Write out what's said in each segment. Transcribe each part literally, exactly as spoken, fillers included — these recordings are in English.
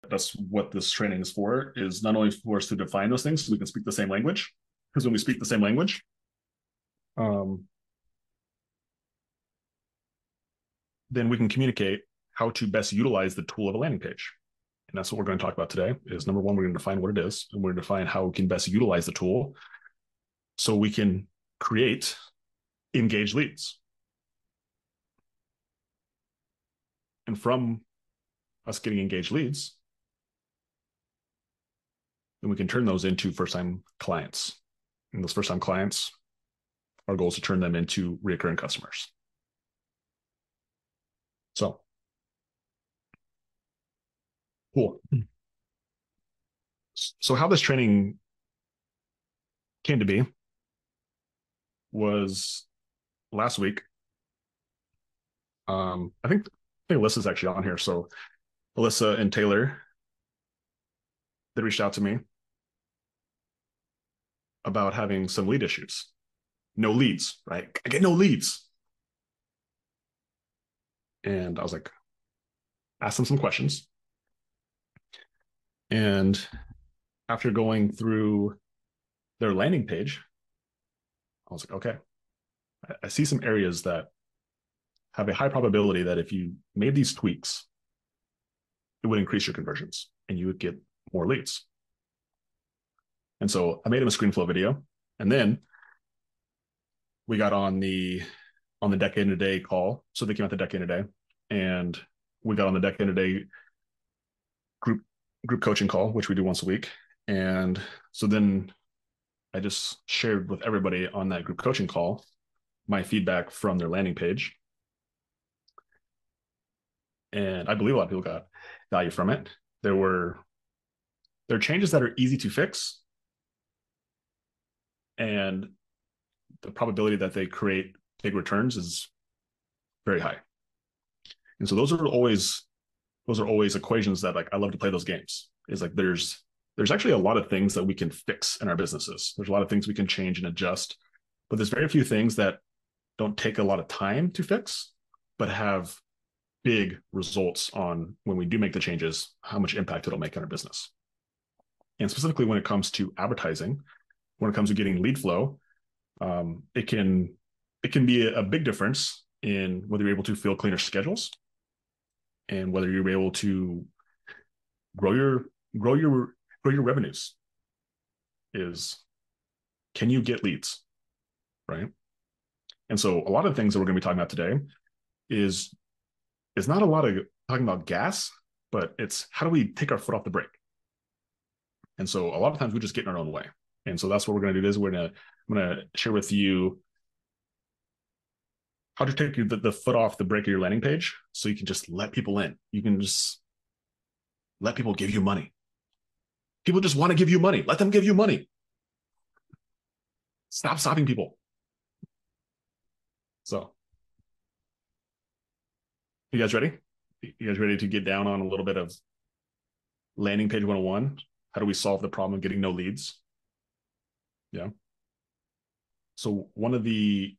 That's what this training is for, is not only for us to define those things so we can speak the same language, because when we speak the same language, um, then we can communicate how to best utilize the tool of a landing page. And that's what we're going to talk about today. Is number one, we're going to define what it is, and we're going to define how we can best utilize the tool so we can create engaged leads. And from us getting engaged leads, then we can turn those into first-time clients. And those first-time clients, our goal is to turn them into recurring customers. So, cool. So how this training came to be was last week. Um, I think I think Alyssa's actually on here. So Alyssa and Taylor, they reached out to me about having some lead issues. No leads, right? I get no leads. And I was like, ask them some questions. And after going through their landing page, I was like, okay, I see some areas that have a high probability that if you made these tweaks, it would increase your conversions and you would get more leads. And so I made him a ScreenFlow video, and then we got on the on the Decade in a Day call. So they came out the Decade in a Day, and we got on the Decade in a Day group group coaching call, which we do once a week. And so then I just shared with everybody on that group coaching call my feedback from their landing page. And I believe a lot of people got value from it. There were there are changes that are easy to fix, and the probability that they create big returns is very high. And so those are always those are always equations that, like, I love to play those games. Is like there's there's actually a lot of things that we can fix in our businesses. There's a lot of things we can change and adjust, but there's very few things that don't take a lot of time to fix, but have big results on when we do make the changes, how much impact it'll make on our business. And specifically when it comes to advertising, when it comes to getting lead flow, um, it can it can be a big difference in whether you're able to fill cleaner schedules and whether you're able to grow your grow your grow your revenues. Is, can you get leads, right? And so a lot of the things that we're going to be talking about today is is not a lot of talking about gas, but it's how do we take our foot off the brake. And so a lot of times we just get in our own way. And so that's what we're going to do. Is we're going to I'm going to share with you how to take the, the foot off the brake of your landing page so you can just let people in. You can just let people give you money. People just want to give you money. Let them give you money. Stop stopping people. So, you guys ready? You guys ready to get down on a little bit of landing page one oh one? How do we solve the problem of getting no leads? Yeah. So one of the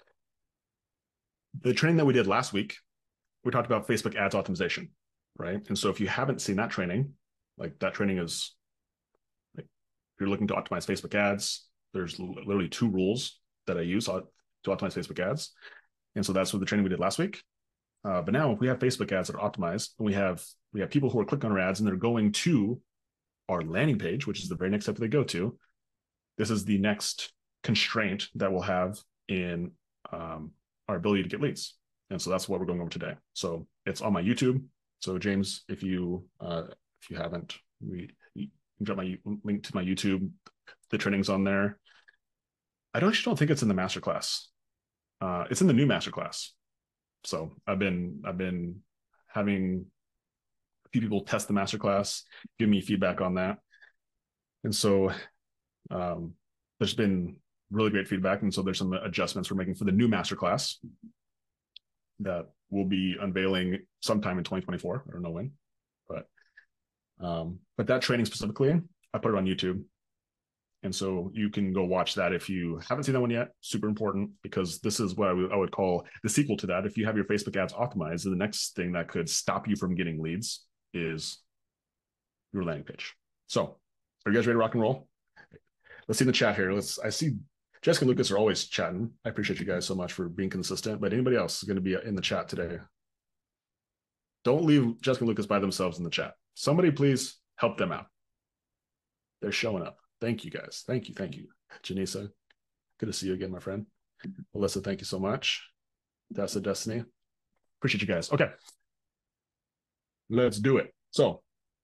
the training that we did last week, we talked about Facebook ads optimization, right? And so if you haven't seen that training, like that training is, like, if you're looking to optimize Facebook ads, there's literally two rules that I use to optimize Facebook ads. And so that's what the training we did last week. Uh, but now if we have Facebook ads that are optimized, and we have we have people who are clicking on our ads and they're going to our landing page, which is the very next step they go to. This is the next constraint that we'll have in um, our ability to get leads. And so that's what we're going over today. So it's on my YouTube. So James, if you uh, if you haven't, we you can drop my link to my YouTube. The training's on there. I don't actually don't think it's in the masterclass. Uh, it's in the new masterclass. So I've been I've been having a few people test the masterclass, give me feedback on that, and so um, there's been really great feedback. And so there's some adjustments we're making for the new masterclass that we'll be unveiling sometime in twenty twenty-four. I don't know when, but um, but that training specifically, I put it on YouTube. And so you can go watch that if you haven't seen that one yet. Super important, because this is what I would, I would call the sequel to that. If you have your Facebook ads optimized, the next thing that could stop you from getting leads is your landing page. So are you guys ready to rock and roll? Let's see in the chat here. Let's, I see Jessica and Lucas are always chatting. I appreciate you guys so much for being consistent, but anybody else is going to be in the chat today? Don't leave Jessica and Lucas by themselves in the chat. Somebody please help them out. They're showing up. Thank you guys. Thank you. Thank you. Janisa, good to see you again, my friend. Alyssa, thank you so much. Tessa, Destiny. Appreciate you guys. Okay. Let's do it. So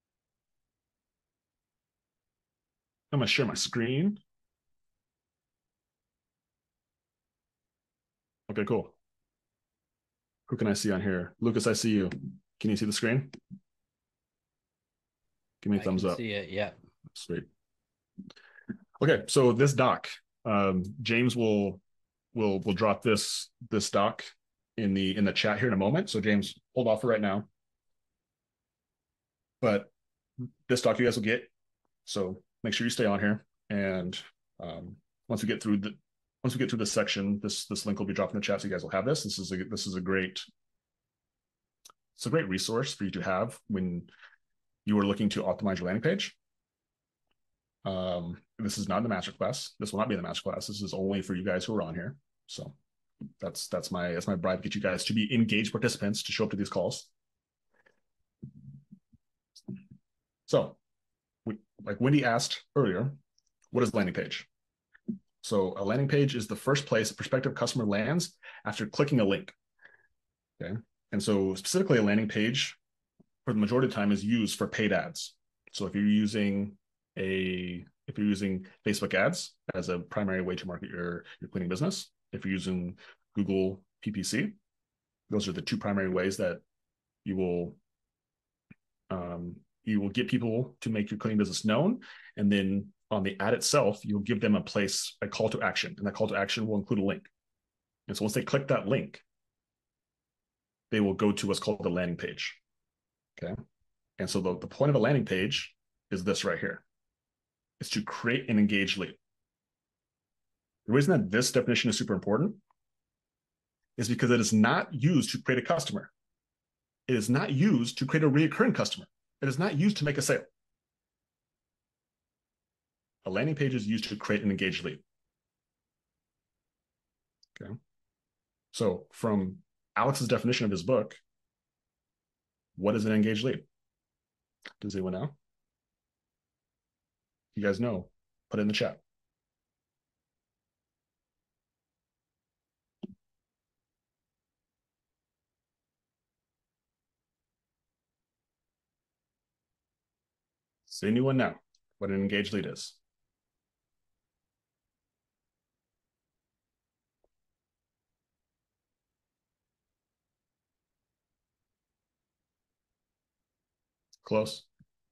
I'm going to share my screen. Okay, cool. Who can I see on here? Lucas, I see you. Can you see the screen? Give me a I thumbs can up. See it, yeah. Sweet. Okay, so this doc, um, James will will will drop this this doc in the in the chat here in a moment. So James, hold off for right now. But this doc you guys will get. So make sure you stay on here. And um, once we get through the once we get through this section, this this link will be dropped in the chat, so you guys will have this. This is a this is a great it's a great resource for you to have when you are looking to optimize your landing page. Um, this is not in the masterclass. This will not be in the masterclass. This is only for you guys who are on here. So that's that's my that's my bribe to get you guys to be engaged participants to show up to these calls. So, we, like Wendy asked earlier, what is a landing page? So a landing page is the first place a prospective customer lands after clicking a link. Okay, and so specifically a landing page, for the majority of the time, is used for paid ads. So if you're using a if you're using Facebook ads as a primary way to market your your cleaning business, if you're using Google P P C, those are the two primary ways that you will um, you will get people to make your cleaning business known. And then on the ad itself, you'll give them a place, a call to action, and that call to action will include a link. And so once they click that link, they will go to what's called the landing page. Okay. And so the, the point of a landing page is this right here. It's to create an engaged lead. The reason that this definition is super important is because it is not used to create a customer. It is not used to create a recurring customer. It is not used to make a sale. A landing page is used to create an engaged lead. Okay. So from Alex's definition of his book, what is an engaged lead? Does anyone know? You guys know, put it in the chat. Does anyone know what an engaged lead is? Close.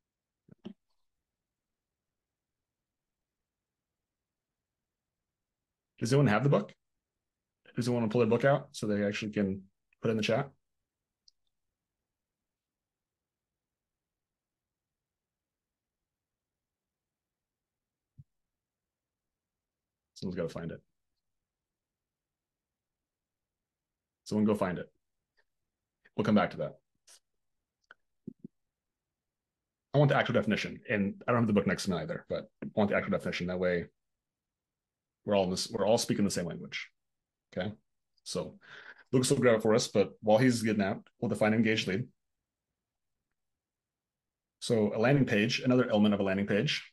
Does anyone have the book? Does anyone want to pull their book out so they actually can put it in the chat? Someone's got to find it. Someone go find it. We'll come back to that. I want the actual definition, and I don't have the book next to me either, but I want the actual definition. That way, we're all in this. We're all speaking the same language. Okay. So Lucas will grab it for us, but while he's getting out, we'll define engaged lead. So a landing page, another element of a landing page,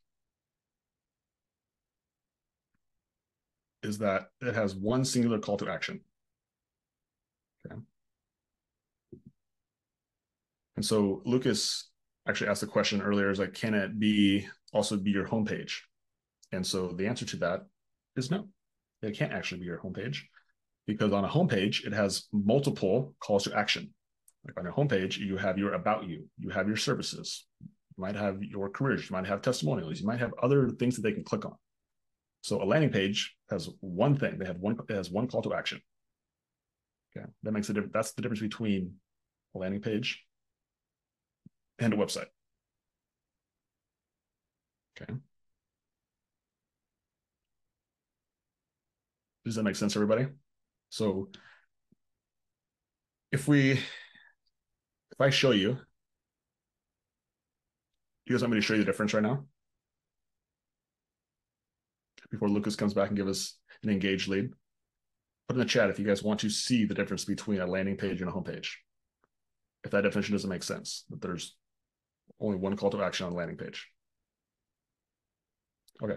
is that it has one singular call to action. Okay. And so Lucas actually asked the question earlier, is like, can it be also be your homepage? And so the answer to that is no. It can't actually be your homepage, because on a homepage, it has multiple calls to action. Like on your homepage, you have your about you, you have your services, you might have your careers, you might have testimonials, you might have other things that they can click on. So a landing page has one thing. They have one, it has one call to action. Okay. That makes a difference. That's the difference between a landing page and a website. Okay. Does that make sense, everybody? So if we, if I show you, You guys want me to show you the difference right now? Before Lucas comes back and give us an engaged lead. Put in the chat if you guys want to see the difference between a landing page and a homepage. If that definition doesn't make sense, that there's only one call to action on the landing page. Okay.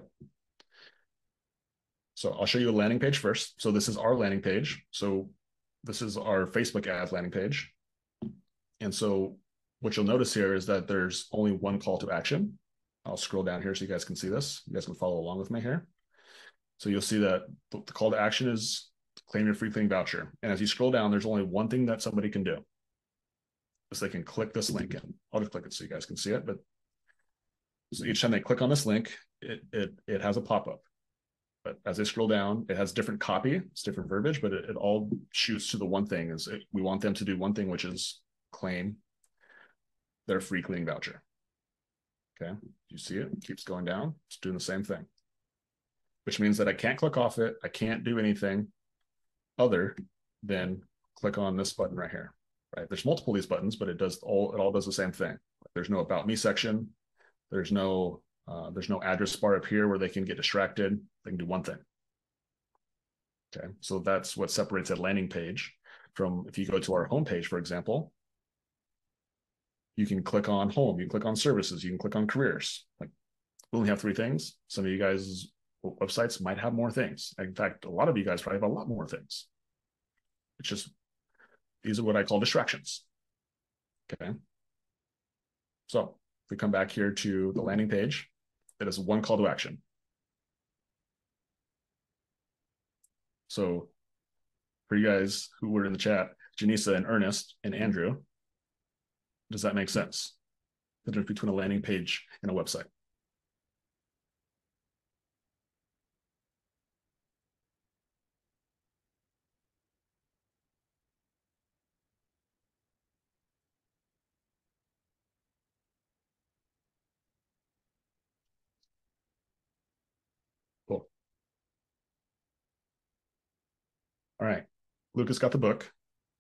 So I'll show you a landing page first. So this is our landing page. So this is our Facebook ads landing page. And so what you'll notice here is that there's only one call to action. I'll scroll down here so you guys can see this. You guys can follow along with me here. So you'll see that the call to action is claim your free cleaning voucher. And as you scroll down, there's only one thing that somebody can do. Is they can click this link in. I'll just click it so you guys can see it. But so each time they click on this link, it, it, it has a pop-up. But as they scroll down, it has different copy, it's different verbiage, but it, it all shoots to the one thing is it, we want them to do one thing, which is claim their free cleaning voucher. Okay, you see it? It keeps going down. It's doing the same thing, which means that I can't click off it. I can't do anything other than click on this button right here. Right? There's multiple of these buttons, but it does all it all does the same thing. There's no about me section. There's no uh, there's no address bar up here where they can get distracted. They can do one thing. Okay, so that's what separates a landing page from if you go to our homepage, for example. You can click on home, you can click on services, you can click on careers. Like we only have three things. Some of you guys' websites might have more things. In fact, a lot of you guys probably have a lot more things. It's just, these are what I call distractions. Okay. So if we come back here to the landing page, it is one call to action. So for you guys who were in the chat, Janisa and Ernest and Andrew, does that make sense? The difference between a landing page and a website. Cool. All right. Lucas got the book.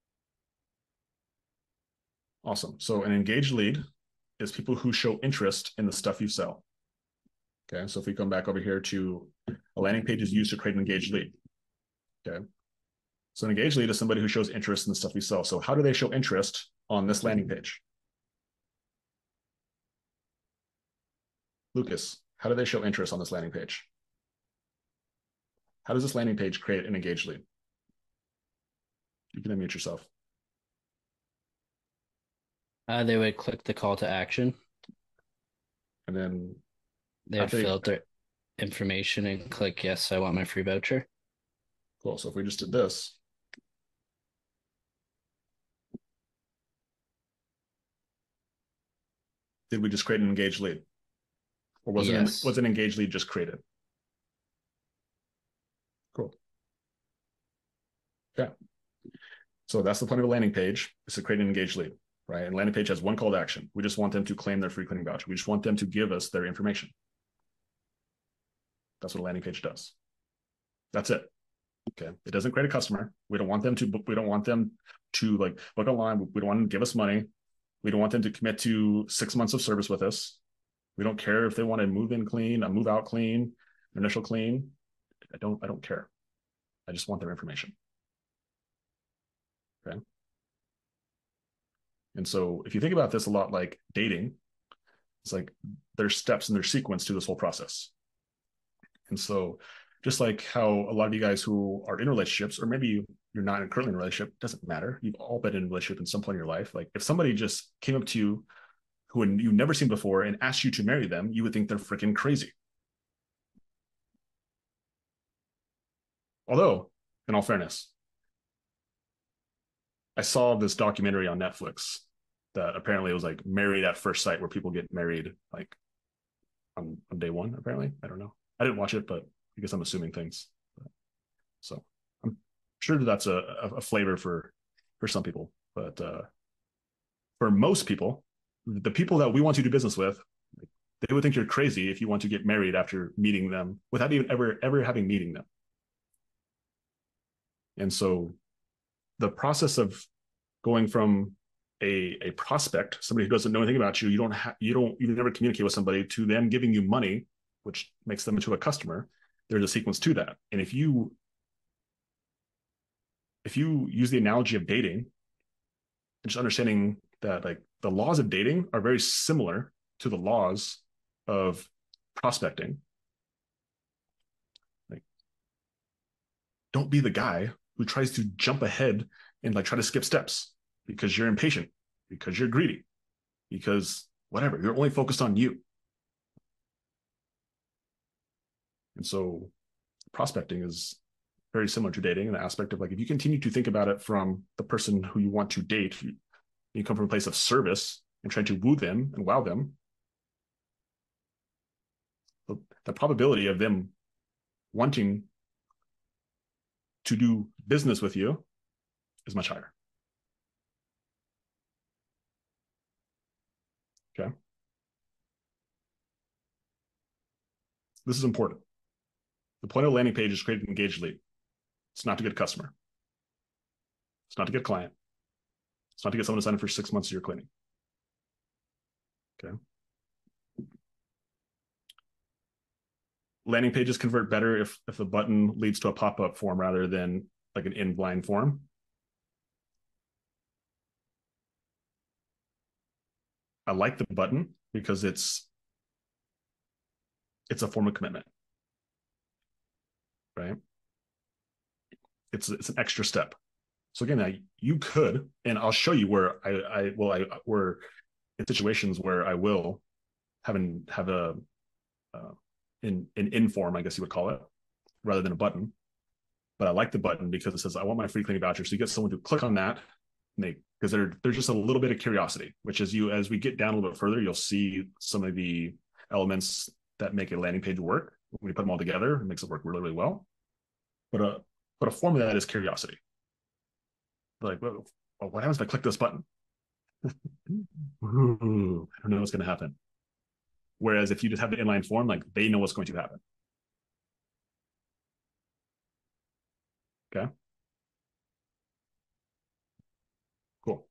Awesome. So an engaged lead is people who show interest in the stuff you sell. Okay. So if we come back over here to a landing page is used to create an engaged lead. Okay. So an engaged lead is somebody who shows interest in the stuff you sell. So how do they show interest on this landing page? Lucas, how do they show interest on this landing page? How does this landing page create an engaged lead? You can unmute yourself. Uh, they would click the call to action. And then they would fill out their information and click, yes, I want my free voucher. Cool. So if we just did this, did we just create an engaged lead? Or was, yes. it, was an engaged lead just created? Cool. Yeah. So that's the point of a landing page, is to create an engaged lead, right? And landing page has one call to action. We just want them to claim their free cleaning voucher. We just want them to give us their information. That's what a landing page does. That's it. Okay. It doesn't create a customer. We don't want them to book. We don't want them to like book online. We don't want them to give us money. We don't want them to commit to six months of service with us. We don't care if they want to move in clean, a move out clean, initial clean. I don't, I don't care. I just want their information. Okay. And so if you think about this a lot like dating, it's like there's steps and there's sequence to this whole process. And so just like how a lot of you guys who are in relationships, or maybe you, you're not currently in a relationship, doesn't matter. You've all been in a relationship in some point in your life. Like if somebody just came up to you who you've never seen before and asked you to marry them, you would think they're freaking crazy. Although, in all fairness, I saw this documentary on Netflix that apparently it was like Married at First Sight, where people get married like on, on day one, apparently. I don't know. I didn't watch it, but I guess I'm assuming things. So I'm sure that that's a, a flavor for, for some people. But uh, for most people, the people that we want to do business with, they would think you're crazy if you want to get married after meeting them without even ever, ever having meeting them. And so the process of going from a, a prospect, somebody who doesn't know anything about you, you don't have, you don't, you've never communicate with somebody, to them giving you money, which makes them into a customer, there's a sequence to that. And if you, if you use the analogy of dating, and just understanding that like the laws of dating are very similar to the laws of prospecting. Like, don't be the guy who tries to jump ahead and like try to skip steps because you're impatient, because you're greedy, because whatever, you're only focused on you. And so prospecting is very similar to dating in the aspect of like, if you continue to think about it from the person who you want to date, you, you come from a place of service and trying to woo them and wow them, the, the probability of them wanting to do business with you is much higher. Okay. This is important. The point of a landing page is to create an engaged lead. It's not to get a customer. It's not to get a client. It's not to get someone to sign up for six months of your cleaning. Okay. Landing pages convert better if, if the button leads to a pop-up form rather than like an in-blind form. I like the button because it's it's a form of commitment, right? It's it's an extra step. So again, I, you could, and I'll show you where I I well I where in situations where I will have an have a uh, in an in form, I guess you would call it, rather than a button. But I like the button because it says I want my free cleaning voucher. So you get someone to click on that, and they because they're there's just a little bit of curiosity, which is you as we get down a little bit further, you'll see some of the elements that make a landing page work. When we put them all together, it makes it work really, really well. But a but a form of that is curiosity. Like, well, what happens if I click this button? Ooh, I don't know what's going to happen. Whereas if you just have the inline form, like they know what's going to happen. Okay. Cool.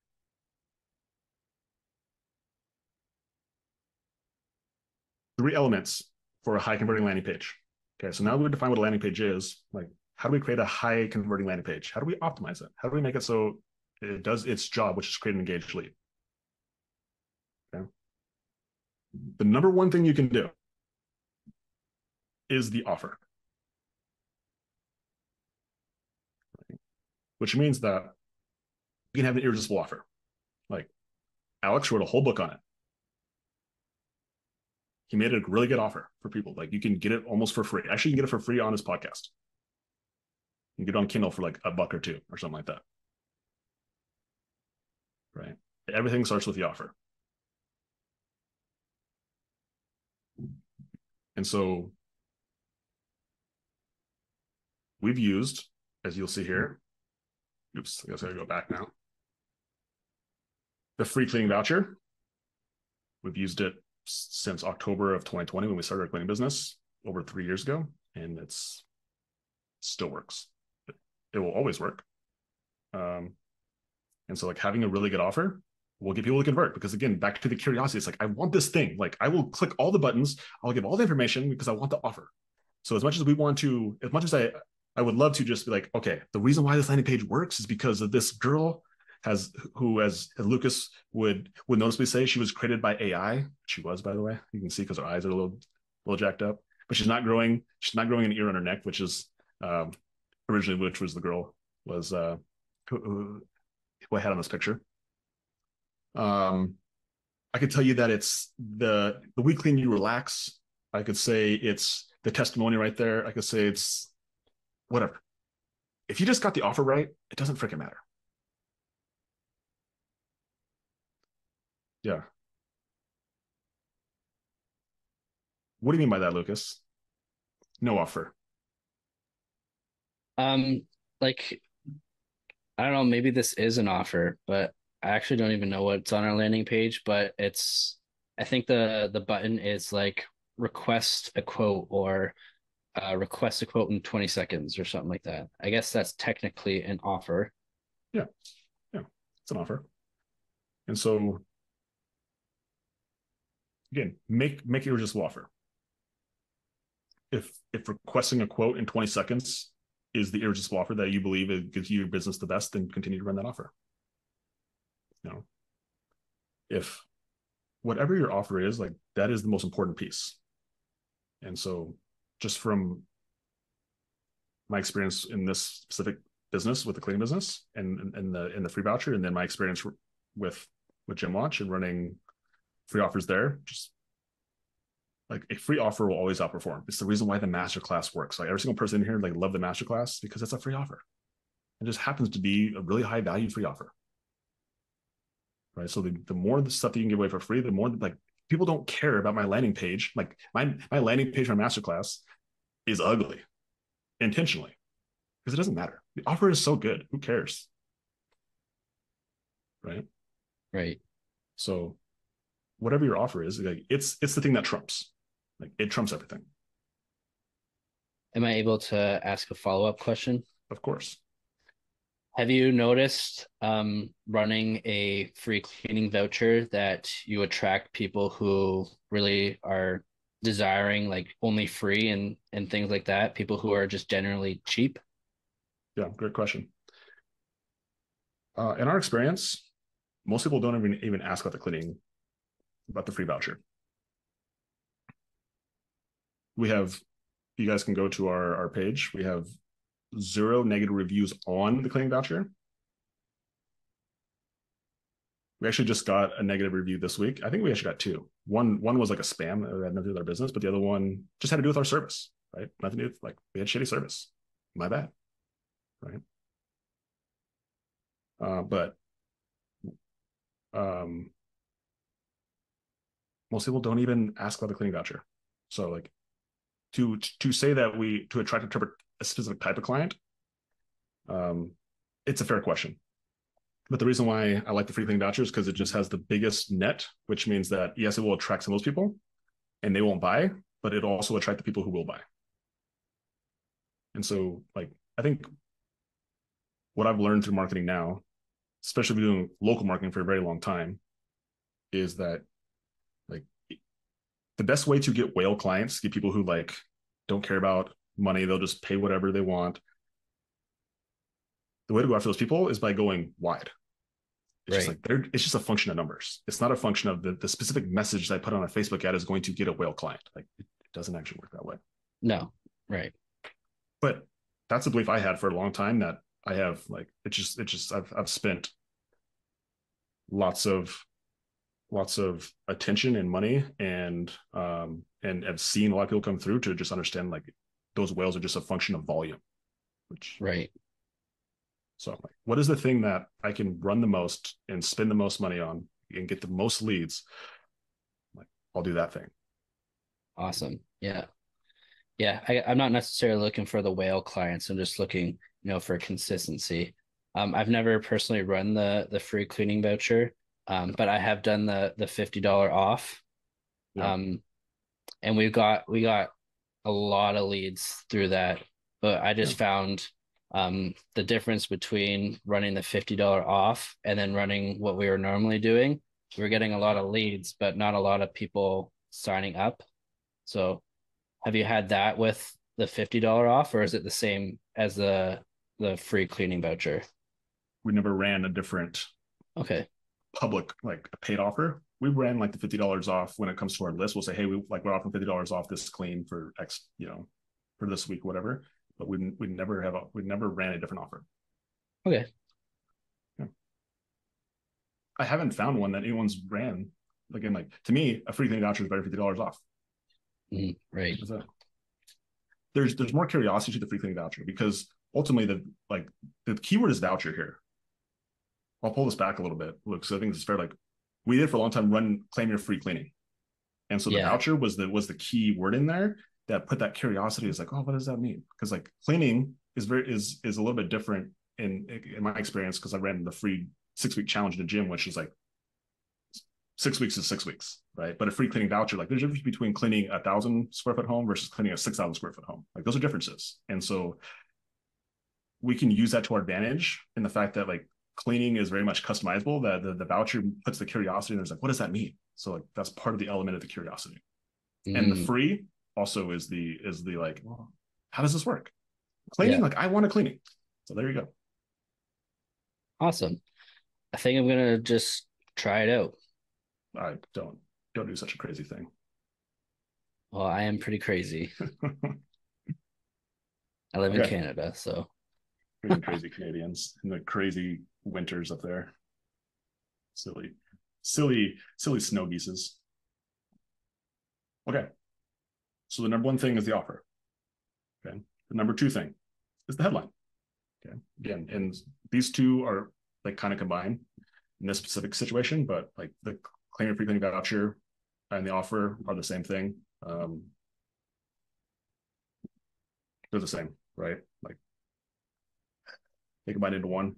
Three elements for a high converting landing page. Okay, so now we define what a landing page is. Like, how do we create a high converting landing page? How do we optimize it? How do we make it so it does its job, which is create an engaged lead? Okay. The number one thing you can do is the offer, which means that you can have an irresistible offer. Like Alex wrote a whole book on it. He made a really good offer for people. Like you can get it almost for free. Actually, you can get it for free on his podcast. You can get it on Kindle for like a buck or two or something like that. Right? Everything starts with the offer. And so we've used, as you'll see here, oops, I guess I gotta go back now. The free cleaning voucher. We've used it since October of twenty twenty when we started our cleaning business over three years ago, and it's still works. It, it will always work. Um, and so like having a really good offer will get people to convert because again, back to the curiosity, it's like, I want this thing. Like I will click all the buttons. I'll give all the information because I want the offer. So as much as we want to, as much as I, I would love to just be like, okay, the reason why this landing page works is because of this girl has who as, as Lucas would would noticeably say she was created by A I. She was, by the way. You can see because her eyes are a little a little jacked up. But she's not growing, she's not growing an ear on her neck, which is um originally which was the girl was uh who, who, who I had on this picture. Um I could tell you that it's the the We Clean You Relax. I could say it's the testimony right there. I could say it's whatever. If you just got the offer right, it doesn't freaking matter. Yeah. What do you mean by that, Lucas? No offer. Um, like I don't know, maybe this is an offer, but I actually don't even know what's on our landing page, but it's I think the the button is like request a quote or uh, request a quote in twenty seconds or something like that. I guess that's technically an offer. Yeah. Yeah. It's an offer. And so again, make make your irresistible offer. If if requesting a quote in twenty seconds is the irresistible offer that you believe it gives you your business the best, then continue to run that offer. You know, if whatever your offer is, like that is the most important piece. And so just from my experience in this specific business with the cleaning business and in the in the free voucher, and then my experience with with Gym Launch and running free offers there, just like a free offer will always outperform. It's the reason why the masterclass works. Like every single person in here, like love the masterclass because it's a free offer. It just happens to be a really high value free offer. Right. So the, the more the stuff that you can give away for free, the more like people don't care about my landing page. Like my my landing page for my masterclass is ugly intentionally because it doesn't matter. The offer is so good. Who cares? Right. Right. So whatever your offer is, like it's it's the thing that trumps. Like it trumps everything. Am I able to ask a follow-up question? Of course. Have you noticed um, running a free cleaning voucher that you attract people who really are desiring like only free and and things like that, people who are just generally cheap? Yeah, great question. Uh, in our experience, most people don't even even ask about the cleaning, about the free voucher. We have, you guys can go to our, our page. We have zero negative reviews on the cleaning voucher. We actually just got a negative review this week. I think we actually got two. One one was like a spam that had nothing to do with our business, but the other one just had to do with our service, right? Nothing to do with, like, we had shitty service. My bad, right? Uh, but um, most people don't even ask about the cleaning voucher. So like to to say that we to attract a, a specific type of client, um, it's a fair question. But the reason why I like the free cleaning voucher is because it just has the biggest net, which means that yes, it will attract some of those people and they won't buy, but it'll also attract the people who will buy. And so like I think what I've learned through marketing now, especially doing local marketing for a very long time, is that like the best way to get whale clients, get people who like don't care about money, they'll just pay whatever they want. The way to go after those people is by going wide. It's right. just like they're it's just a function of numbers. It's not a function of the, the specific message that I put on a Facebook ad is going to get a whale client. Like it doesn't actually work that way. No, right. But that's a belief I had for a long time that I have like it just it just I've I've spent lots of lots of attention and money and um and have seen a lot of people come through to just understand like those whales are just a function of volume. Which right. So like, what is the thing that I can run the most and spend the most money on and get the most leads? Like, I'll do that thing. Awesome. Yeah. Yeah. I, I'm not necessarily looking for the whale clients. I'm just looking, you know, for consistency. Um, I've never personally run the the free cleaning voucher, um, but I have done the the fifty dollars off. Yeah. Um, and we've got we got a lot of leads through that. But I just yeah. found um the difference between running the fifty dollars off and then running what we were normally doing. We're getting a lot of leads but not a lot of people signing up. So have you had that with the fifty dollars off, or is it the same as the the free cleaning voucher? We never ran a different okay public like a paid offer. We ran like the fifty dollars off when it comes to our list. We'll say, hey, we like we're offering fifty dollars off this clean for X, you know, for this week, whatever. But we we never have a, we never ran a different offer. Okay. Yeah. I haven't found one that anyone's ran. Again, like to me, a free cleaning voucher is better fifty dollars off. Mm, right. There's there's more curiosity to the free cleaning voucher because ultimately the like the keyword is voucher here. I'll pull this back a little bit. Look, so I think this is fair. Like we did for a long time run claim your free cleaning. And so the yeah. voucher was the was the key word in there that put that curiosity. Is like, oh, what does that mean? Because like cleaning is very is is a little bit different in in my experience because I ran the free six week challenge in the gym, which is like six weeks is six weeks, right? But a free cleaning voucher, like there's a difference between cleaning a thousand square foot home versus cleaning a six thousand square foot home. Like those are differences, and so we can use that to our advantage in the fact that like cleaning is very much customizable. That the, the voucher puts the curiosity, and there's like, what does that mean? So like that's part of the element of the curiosity. Mm. And the free also is the is the like, well, how does this work? Cleaning, yeah. Like I want a cleaning. So there you go. Awesome. I think I'm gonna just try it out. I don't don't do such a crazy thing. Well, I am pretty crazy. I live okay. in Canada, so freaking crazy Canadians and the crazy winters up there. Silly, silly, silly snow geeses. Okay. So the number one thing is the offer. Okay. The number two thing is the headline. Okay. Again, and these two are like kind of combined in this specific situation, but like the claim your free cleaning voucher and the offer are the same thing. Um, they're the same, right? Like they combine into one.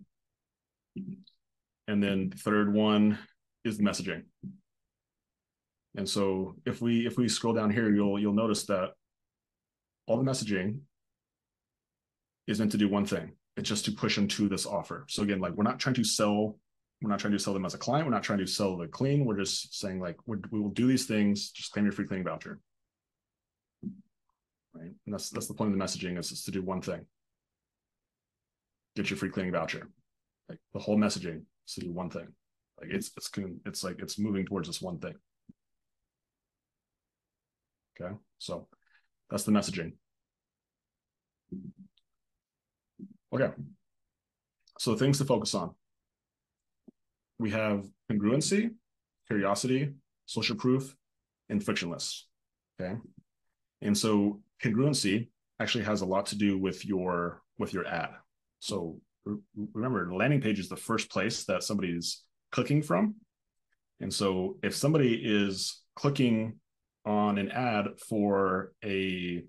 And then the third one is the messaging. And so if we if we scroll down here, you'll you'll notice that all the messaging is meant to do one thing. It's just to push them to this offer. So again, like we're not trying to sell, we're not trying to sell them as a client. We're not trying to sell the clean. We're just saying like we're, we will do these things. Just claim your free cleaning voucher, right? And that's that's the point of the messaging is, is to do one thing. Get your free cleaning voucher. Like the whole messaging is to do one thing. Like it's it's it's like it's moving towards this one thing. Okay, so that's the messaging. Okay, so things to focus on. We have congruency, curiosity, social proof, and frictionless. Okay, and so congruency actually has a lot to do with your with your ad. So remember, the landing page is the first place that somebody's clicking from, and so if somebody is clicking on an ad for a,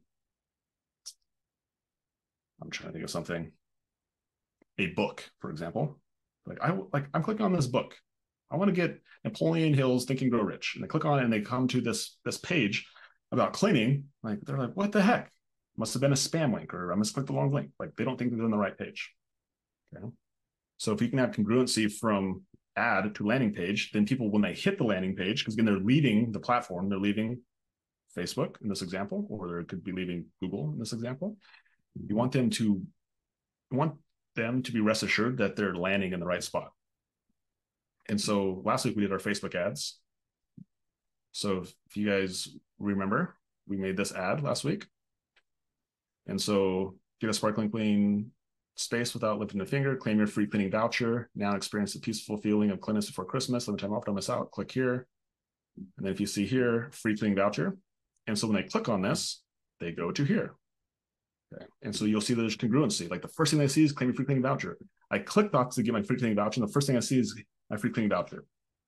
I'm trying to think of something, a book, for example. Like I like I'm clicking on this book. I want to get Napoleon Hill's Think and Grow Rich, and they click on it and they come to this this page about cleaning. Like they're like, what the heck? Must have been a spam link, or I must click the wrong link. Like they don't think they're on the right page. Okay. So if you can have congruency from ad to landing page, then people, when they hit the landing page, because again they're leaving the platform, they're leaving Facebook in this example, or they could be leaving Google in this example. You want them to you want them to be rest assured that they're landing in the right spot. And so last week we did our Facebook ads. So if you guys remember, we made this ad last week. And so get a sparkling clean space without lifting a finger, claim your free cleaning voucher, now experience the peaceful feeling of cleanliness before Christmas, limited time off, don't miss out, click here. And then if you see here, free cleaning voucher. And so when they click on this, they go to here. Okay. And so you'll see there's congruency. Like the first thing they see is claim your free cleaning voucher. I click that to get my free cleaning voucher, and the first thing I see is my free cleaning voucher.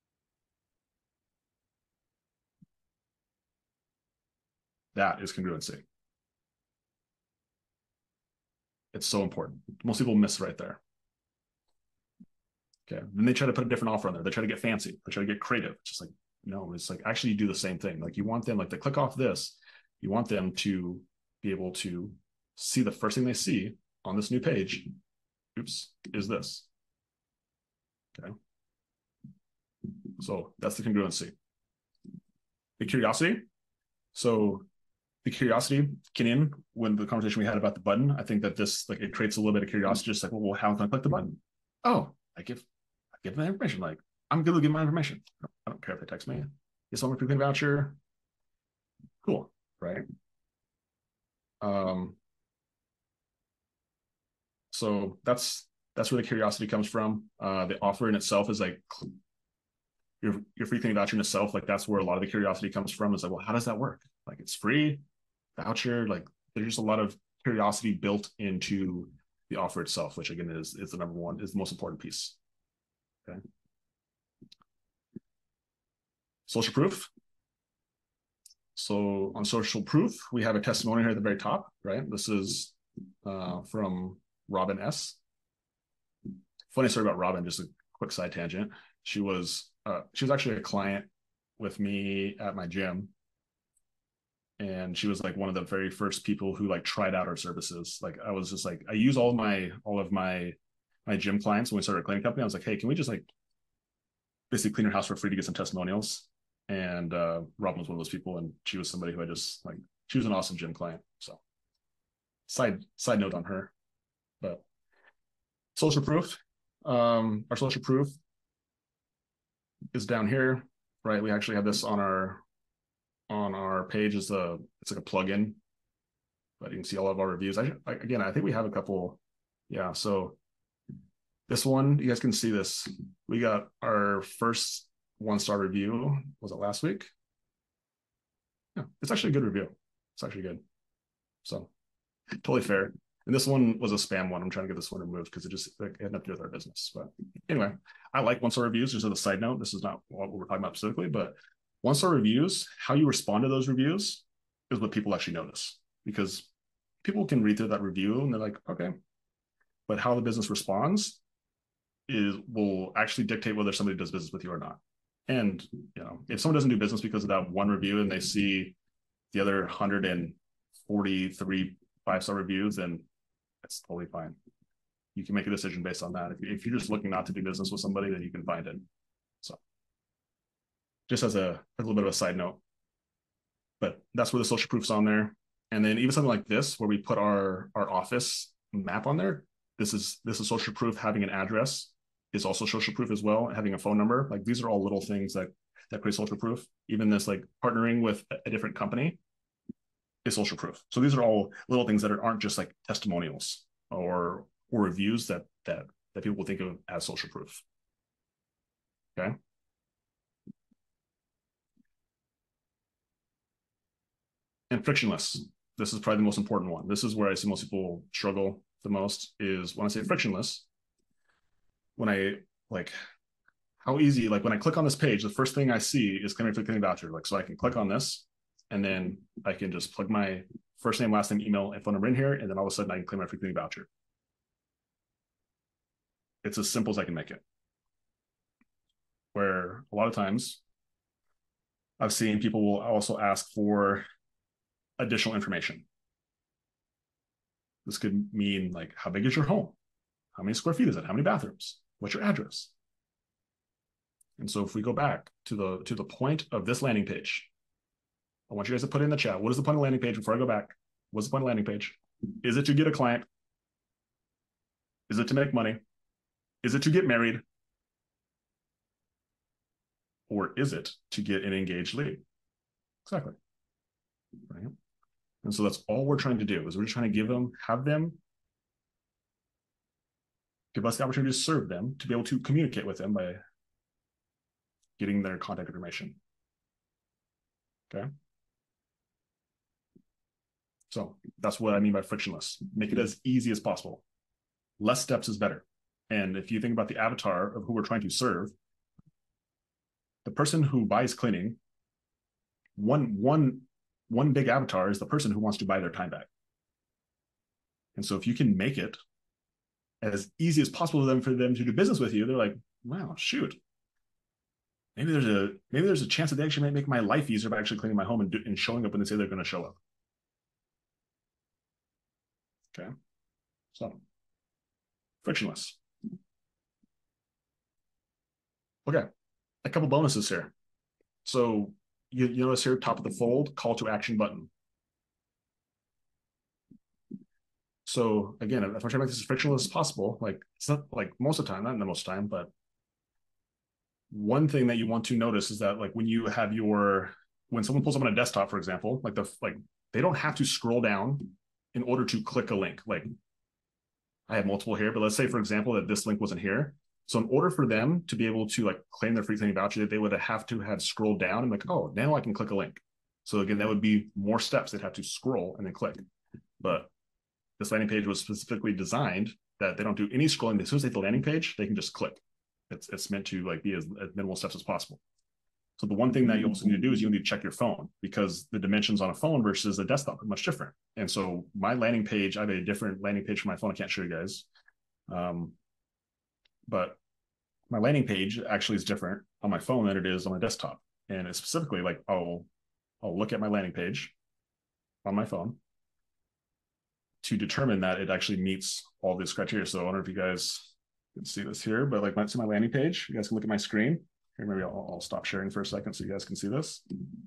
That is congruency. It's so important. Most people miss right there. Okay. Then they try to put a different offer on there. They try to get fancy. They try to get creative. It's just like, no, it's like actually you do the same thing. Like you want them, like to click off this, you want them to be able to see the first thing they see on this new page, oops, is this. Okay. So that's the congruency. The curiosity. So the curiosity can in when the conversation we had about the button, I think that this, like, it creates a little bit of curiosity, just like, well, how can I click the button? Oh, I give, I give my information. Like, I'm good to give my information. I don't care if they text me. Yes, I'm a free clean voucher. Cool, right? Um, so that's that's where the curiosity comes from. Uh, the offer in itself is like your your free cleaning voucher in itself. Like that's where a lot of the curiosity comes from. Is like, well, how does that work? Like it's free voucher. Like there's just a lot of curiosity built into the offer itself, which again is is the number one, is the most important piece. Okay. Social proof. So on social proof, we have a testimonial here at the very top, right? This is uh, from Robin S. Funny story about Robin, just a quick side tangent. She was uh, she was actually a client with me at my gym. And she was like one of the very first people who like tried out our services. Like I was just like, I use all of my all of my my gym clients when we started a cleaning company. I was like, hey, can we just like basically clean your house for free to get some testimonials? And uh, Robin was one of those people, and she was somebody who I just like. She was an awesome gym client. So side side note on her, but social proof. Um, our social proof is down here, right? We actually have this on our on our page as a it's like a plugin, but you can see all of our reviews. I, I again, I think we have a couple. Yeah, so this one, you guys can see this. We got our first one star review. Was it last week? Yeah, it's actually a good review. It's actually good. So totally fair. And this one was a spam one. I'm trying to get this one removed because it just like, it had nothing to do with our business. But anyway, I like one star reviews. Just as a side note, this is not what we're talking about specifically, but one star reviews, how you respond to those reviews is what people actually notice, because people can read through that review and they're like, okay, but how the business responds is will actually dictate whether somebody does business with you or not. And you know, if someone doesn't do business because of that one review and they see the other one hundred forty-three five-star reviews, then that's totally fine. You can make a decision based on that. If you're just looking not to do business with somebody, then you can find it. So just as a, a little bit of a side note, but that's where the social proof's on there. And then even something like this, where we put our, our office map on there, this is, this is social proof. Having an address is also social proof as well. Having a phone number, like these are all little things that, that create social proof. Even this, like partnering with a different company is social proof. So these are all little things that aren't just like testimonials or, or reviews that, that, that people will think of as social proof. Okay. And frictionless. This is probably the most important one. This is where I see most people struggle the most, is when I say frictionless, when I like how easy, like when I click on this page, the first thing I see is Claim Your Free Cleaning Voucher. Like, so I can click on this and then I can just plug my first name, last name, email, and phone number in here. And then all of a sudden I can claim my free cleaning voucher. It's as simple as I can make it. Where a lot of times I've seen people will also ask for additional information. This could mean like, how big is your home? How many square feet is it? How many bathrooms? What's your address? And so if we go back to the to the point of this landing page, I want you guys to put in the chat, what is the point of the landing page before I go back? What's the point of the landing page? Is it to get a client? Is it to make money? Is it to get married? Or is it to get an engaged lead? Exactly. Right. And so that's all we're trying to do, is we're just trying to give them, have them, give us the opportunity to serve them, to be able to communicate with them by getting their contact information. Okay. So that's what I mean by frictionless. Make it as easy as possible. Less steps is better. And if you think about the avatar of who we're trying to serve, the person who buys cleaning, one, one, one big avatar is the person who wants to buy their time back. And so if you can make it as easy as possible for them, for them to do business with you, they're like, wow, shoot. Maybe there's a maybe there's a chance that they actually might make my life easier by actually cleaning my home and, do, and showing up when they say they're going to show up. Okay. So frictionless. Okay. A couple bonuses here. So you, you notice here, top of the fold, call to action button. So again, if I'm trying to make this as frictionless as possible, like it's not like most of the time, not in the most of the time, but one thing that you want to notice is that like when you have your, when someone pulls up on a desktop, for example, like the, like they don't have to scroll down in order to click a link. Like I have multiple here, but let's say, for example, that this link wasn't here. So in order for them to be able to like claim their free cleaning voucher, they would have to have scrolled down and like, oh, now I can click a link. So again, that would be more steps. They'd have to scroll and then click. But this landing page was specifically designed that they don't do any scrolling. As soon as they hit the landing page, they can just click. It's, it's meant to like be as, as minimal steps as possible. So the one thing that you also need to do is you need to check your phone, because the dimensions on a phone versus a desktop are much different. And so my landing page, I have a different landing page for my phone. I can't show you guys. Um, but my landing page actually is different on my phone than it is on my desktop. And it's specifically like, I'll, I'll look at my landing page on my phone to determine that it actually meets all these criteria. So I wonder if you guys You can see this here, but like, see my landing page. You guys can look at my screen. Here, maybe I'll, I'll stop sharing for a second so you guys can see this.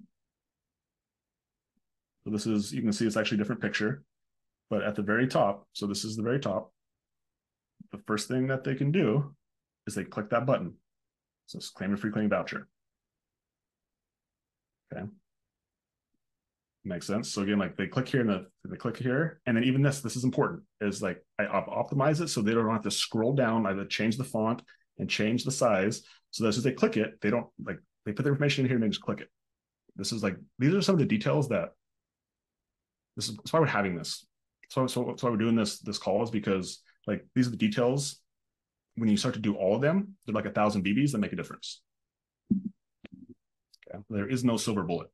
So this is, you can see it's actually a different picture, but at the very top, so this is the very top, the first thing that they can do is they click that button. So it's claim a free cleaning voucher. Okay. Makes sense. So again, like they click here and the, they click here, and then even this, this is important, is like I optimize it so they don't have to scroll down, either change the font and change the size. So that as they click it, they don't like, they put their information in here and they just click it. This is like, these are some of the details that, this is, that's why we're having this. So, so that's why we're doing this, this call, is because like, these are the details. When you start to do all of them, they're like a thousand B Bs that make a difference. Okay. There is no silver bullet.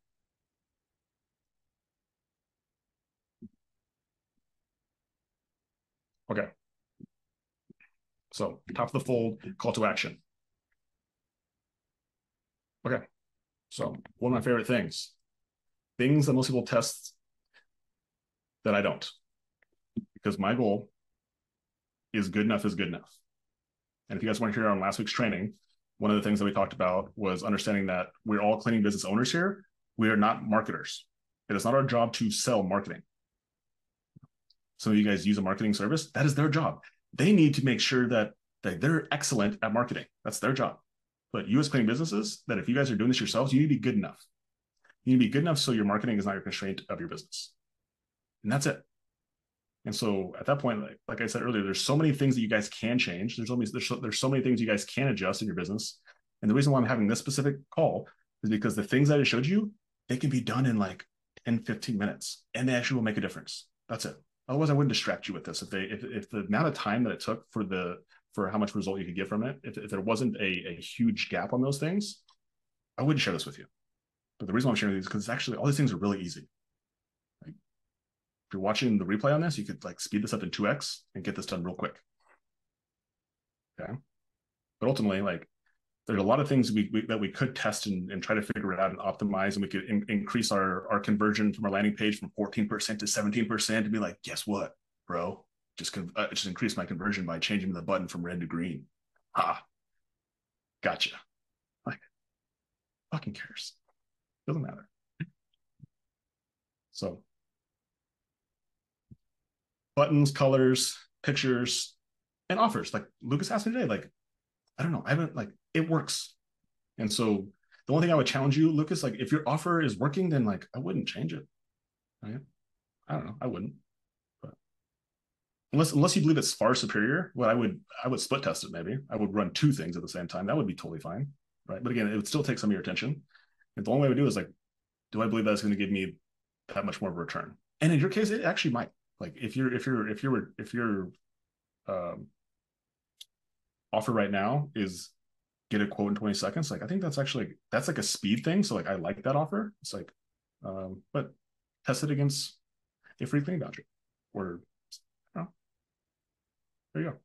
Okay. So top of the fold, call to action. Okay. So one of my favorite things, things that most people test that I don't, because my goal is good enough is good enough. And if you guys want to hear on last week's training, one of the things that we talked about was understanding that we're all cleaning business owners here. We are not marketers. It is not our job to sell marketing. Some of you guys use a marketing service. That is their job. They need to make sure that, that they're excellent at marketing. That's their job. But you as cleaning businesses, that if you guys are doing this yourselves, you need to be good enough. You need to be good enough so your marketing is not your constraint of your business. And that's it. And so at that point, like, like I said earlier, there's so many things that you guys can change. There's only there's so, there's so many things you guys can adjust in your business. And the reason why I'm having this specific call is because the things that I showed you, they can be done in like ten, fifteen minutes, and they actually will make a difference. That's it. Otherwise, I wouldn't distract you with this. If they if, if the amount of time that it took for the for how much result you could get from it, if, if there wasn't a, a huge gap on those things, I wouldn't share this with you. But the reason why I'm sharing these is because actually all these things are really easy. Like, if you're watching the replay on this, you could like speed this up to two X and get this done real quick. Okay. But ultimately, like, there's a lot of things we, we that we could test and, and try to figure it out and optimize, and we could in, increase our, our conversion from our landing page from fourteen percent to seventeen percent, to be like, guess what, bro? Just, uh, just increase my conversion by changing the button from red to green. Ha. Gotcha. Like, fucking cares. Doesn't matter. So buttons, colors, pictures, and offers. Like Lucas asked me today, like, I don't know, I haven't, like, it works. And so the only thing I would challenge you, Lucas, like, if your offer is working, then like, I wouldn't change it. Right? I don't know, I wouldn't. But unless unless you believe it's far superior, well, I would I would split test it. Maybe I would run two things at the same time. That would be totally fine. Right. But again, it would still take some of your attention. And the only way I would do is like, do I believe that's going to give me that much more of a return? And in your case, it actually might. Like if you're if you're if you're if you're um offer right now is get a quote in twenty seconds. Like, I think that's actually, that's like a speed thing. So like, I like that offer. It's like, um, but test it against a free cleaning voucher or, oh, there you go.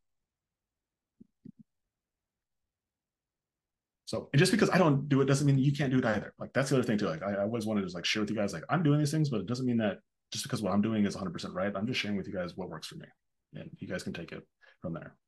So and just because I don't do it doesn't mean you can't do it either. Like, that's the other thing too. Like, I, I always wanted to just like share with you guys, like, I'm doing these things, but it doesn't mean that just because what I'm doing is one hundred percent right. I'm just sharing with you guys what works for me, and you guys can take it from there.